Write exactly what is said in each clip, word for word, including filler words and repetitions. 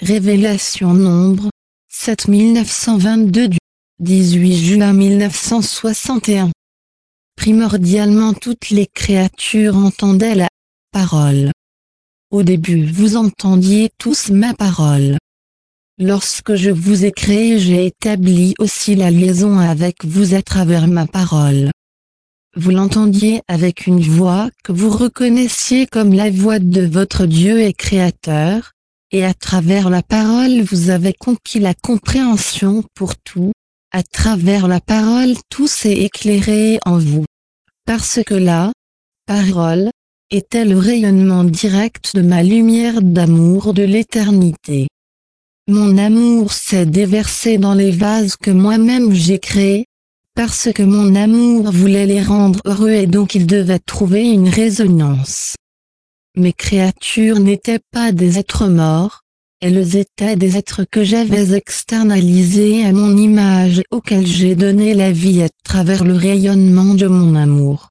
Révélation Nombre, sept mille neuf cent vingt-deux du dix-huit juin mille neuf cent soixante et un. Primordialement toutes les créatures entendaient la parole. Au début vous entendiez tous ma parole. Lorsque je vous ai créé, j'ai établi aussi la liaison avec vous à travers ma parole. Vous l'entendiez avec une voix que vous reconnaissiez comme la voix de votre Dieu et Créateur, et à travers la parole vous avez conquis la compréhension pour tout, à travers la parole tout s'est éclairé en vous. Parce que la parole était le rayonnement direct de ma lumière d'amour de l'éternité. Mon amour s'est déversé dans les vases que moi-même j'ai créés, parce que mon amour voulait les rendre heureux et donc il devait trouver une résonance. Mes créatures n'étaient pas des êtres morts, elles étaient des êtres que j'avais externalisés à mon image et auxquels j'ai donné la vie à travers le rayonnement de mon amour.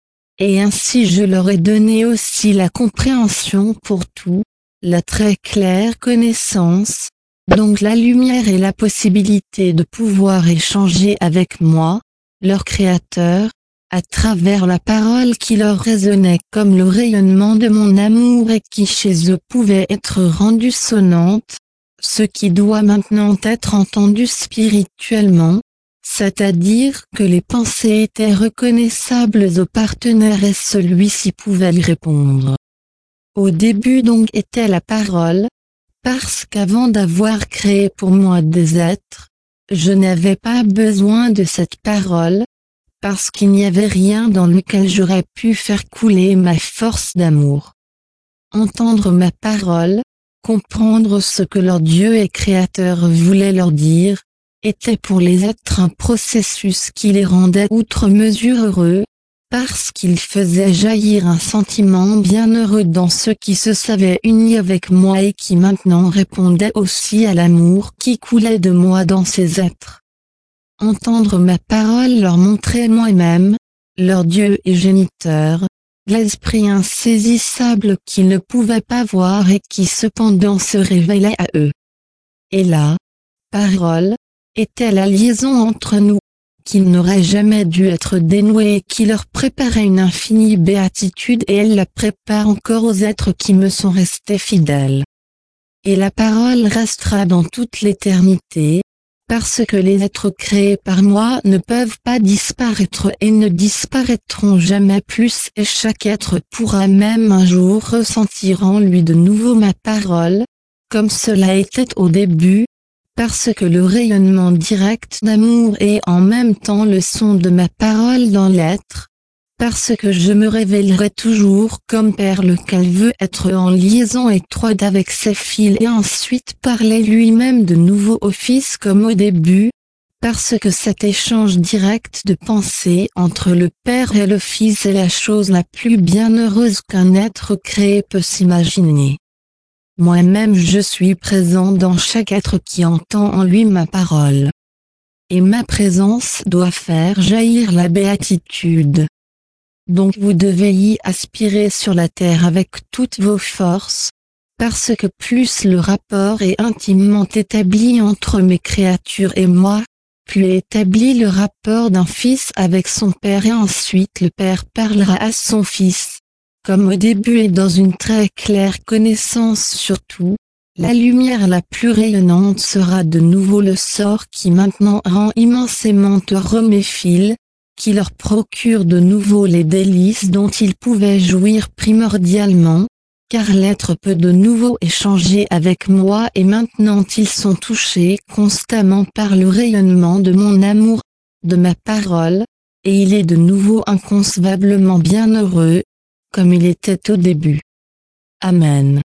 Et ainsi je leur ai donné aussi la compréhension pour tout, la très claire connaissance, donc la lumière et la possibilité de pouvoir échanger avec moi, leur Créateur, à travers la parole qui leur résonnait comme le rayonnement de mon amour et qui chez eux pouvait être rendue sonnante, ce qui doit maintenant être entendu spirituellement, c'est-à-dire que les pensées étaient reconnaissables au partenaire et celui-ci pouvait y répondre. Au début donc était la parole, parce qu'avant d'avoir créé pour moi des êtres, je n'avais pas besoin de cette parole, parce qu'il n'y avait rien dans lequel j'aurais pu faire couler ma force d'amour. Entendre ma parole, comprendre ce que leur Dieu et Créateur voulait leur dire, était pour les êtres un processus qui les rendait outre mesure heureux, parce qu'il faisait jaillir un sentiment bienheureux dans ceux qui se savaient unis avec moi et qui maintenant répondaient aussi à l'amour qui coulait de moi dans ces êtres. Entendre ma parole leur montrait moi-même, leur Dieu et géniteur, l'esprit insaisissable qu'ils ne pouvaient pas voir et qui cependant se révélait à eux. Et la parole était la liaison entre nous, qu'il n'aurait jamais dû être dénouée et qui leur préparait une infinie béatitude et elle la prépare encore aux êtres qui me sont restés fidèles. Et la parole restera dans toute l'éternité, parce que les êtres créés par moi ne peuvent pas disparaître et ne disparaîtront jamais plus et chaque être pourra même un jour ressentir en lui de nouveau ma parole, comme cela était au début, parce que le rayonnement direct d'amour est en même temps le son de ma parole dans l'être, parce que je me révélerai toujours comme Père lequel veut être en liaison étroite avec ses fils et ensuite parler lui-même de nouveau au Fils comme au début, parce que cet échange direct de pensée entre le Père et le Fils est la chose la plus bienheureuse qu'un être créé peut s'imaginer. Moi-même je suis présent dans chaque être qui entend en lui ma parole. Et ma présence doit faire jaillir la béatitude. Donc vous devez y aspirer sur la terre avec toutes vos forces, parce que plus le rapport est intimement établi entre mes créatures et moi, plus est établi le rapport d'un fils avec son père et ensuite le père parlera à son fils. Comme au début et dans une très claire connaissance surtout, la lumière la plus rayonnante sera de nouveau le sort qui maintenant rend immensément heureux mes fils, qui leur procure de nouveau les délices dont ils pouvaient jouir primordialement, car l'être peut de nouveau échanger avec moi et maintenant ils sont touchés constamment par le rayonnement de mon amour, de ma parole, et il est de nouveau inconcevablement bienheureux, comme il était au début. Amen.